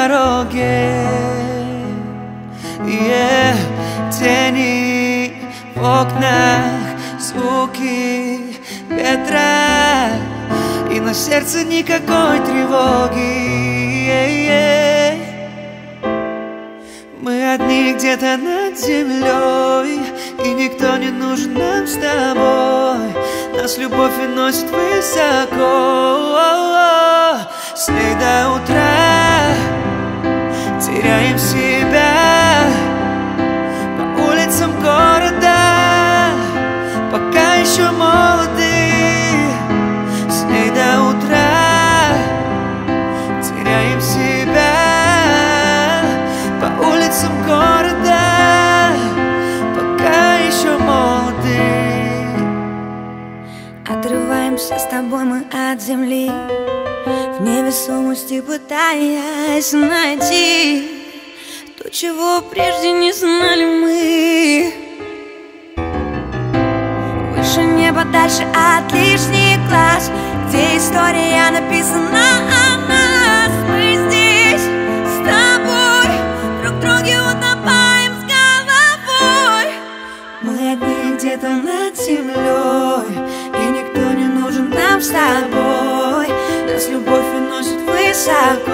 дороге. Тени в окнах, звуки ветра, и на сердце никакой тревоги. Мы одни где-то над землей, и никто не нужен нам с тобой. Нас любовь уносит высоко, с ней до утра теряем себя по улицам города, пока еще молоды. С ней до утра теряем себя по улицам города, пока еще молоды. Отрываемся с тобой мы от земли, в невесомости пытаясь найти то, чего прежде не знали мы. Выше неба, дальше от лишних глаз, где история написана о нас. Мы здесь с тобой, друг друге утопаем с головой. Мы одни где-то над землей, и никто не нужен нам с тобой. Нас любовь уносит высоко,